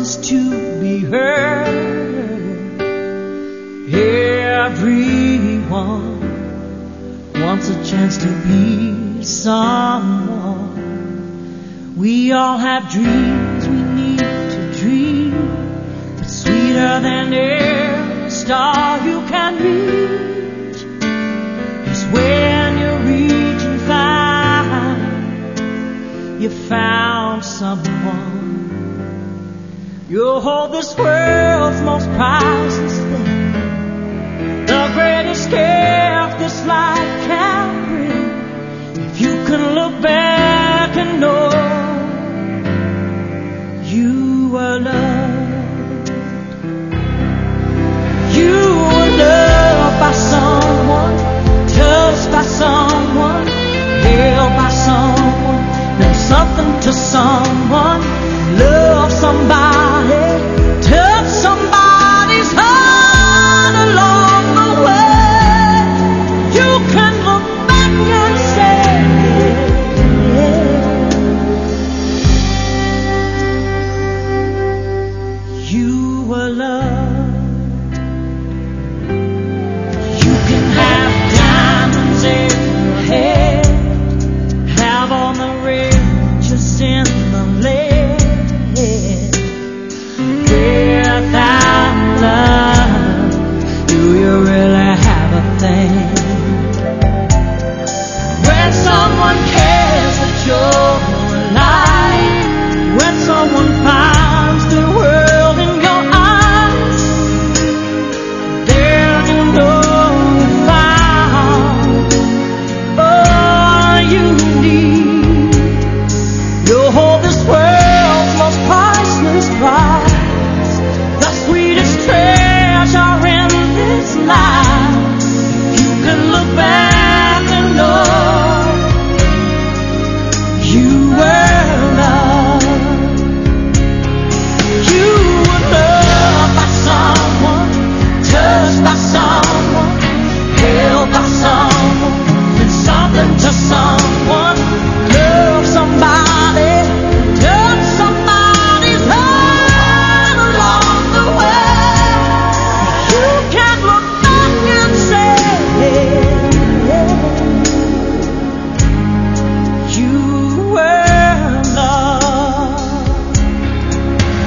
voices to be heard. Everyone wants a chance to be someone. We all have dreams we need to dream, but sweeter than every star you can reach is when you reach and find you found someone. You'll hold this world's most prized